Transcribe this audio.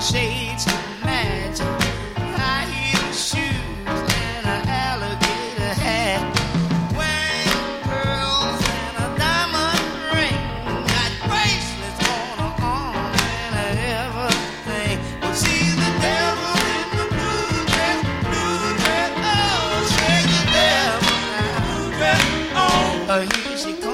shades to match, high heel shoes and an alligator hat, wearing pearls and a diamond ring, got bracelets on her arm and everything. Well, she's the devil in the blue dress, oh, she's the devil in the blue dress. Oh, here she comes.